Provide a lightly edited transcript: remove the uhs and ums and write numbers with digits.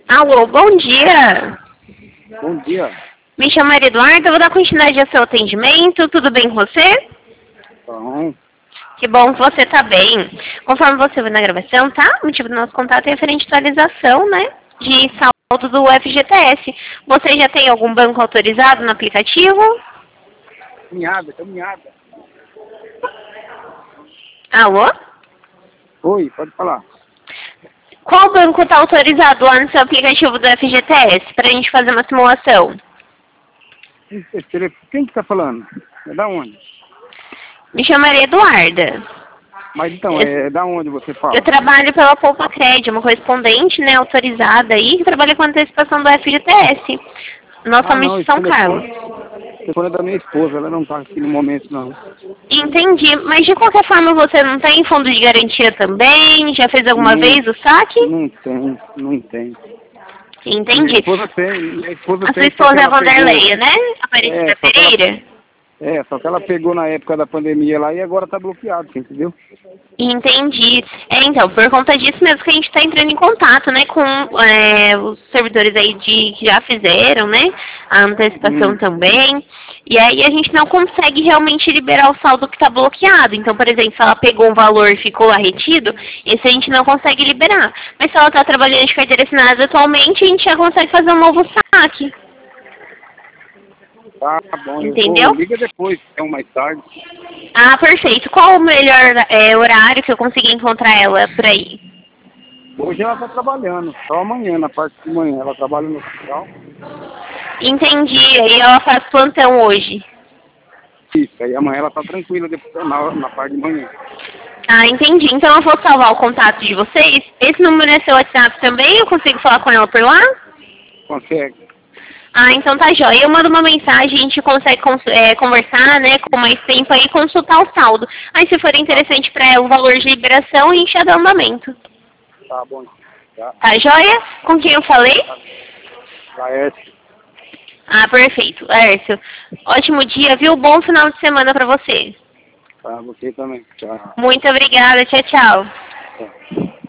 Alô, bom dia. Bom dia. Me chamo Maria Eduarda, eu vou dar continuidade ao seu atendimento. Tudo bem com você? Bom, Que bom que você está bem. Conforme você viu na gravação, tá? O motivo do nosso contato é referente à atualização, né? De saldo do FGTS. Você já tem algum banco autorizado no aplicativo? caminhada. Alô? Oi, pode falar. Qual banco está autorizado lá no seu aplicativo do FGTS para a gente fazer uma simulação? Quem que tá falando? É da onde? Me chamo Maria Eduarda. Mas então, é da onde você fala? Eu trabalho pela Poupa Crédito, uma correspondente, né, autorizada aí, que trabalha com antecipação do FGTS. Nós somos de São Carlos. Você falou da minha esposa, ela não tá aqui no momento, não. Entendi, mas de qualquer forma você não tem fundo de garantia também? Já fez alguma vez o saque? Não tem. Entendi. Minha esposa tem. A sua esposa é a Vanderleia, né? Aparecida Pereira? Só que ela pegou na época da pandemia lá e agora tá bloqueado, você entendeu? Entendi. Então, por conta disso mesmo que a gente está entrando em contato, né, com os servidores aí que já fizeram, né, a antecipação também. E aí a gente não consegue realmente liberar o saldo que está bloqueado. Então, por exemplo, se ela pegou um valor e ficou lá retido, esse a gente não consegue liberar. Mas se ela está trabalhando de carteira assinada atualmente, a gente já consegue fazer um novo saque. Tá bom, entendeu? Liga depois, então, mais tarde. Ah, perfeito. Qual o melhor horário que eu consigo encontrar ela por aí? Hoje ela tá trabalhando, só amanhã, na parte de manhã. Ela trabalha no hospital. Entendi. Aí ela faz plantão hoje. Isso, aí amanhã ela tá tranquila depois, na parte de manhã. Ah, entendi. Então eu vou salvar o contato de vocês. Esse número é seu WhatsApp também? Eu consigo falar com ela por lá? Consegue. Ah, então tá jóia. Eu mando uma mensagem, a gente consegue conversar, né, com mais tempo aí e consultar o saldo. Aí se for interessante para ela o valor de liberação, a gente já dá andamento. Tá bom. Tá jóia? Com quem eu falei? Laércio. Ah, perfeito. Laércio, ótimo dia, viu? Bom final de semana para você. Tá, você também. Tchau. Muito obrigada. Tchau, tchau. Tchau.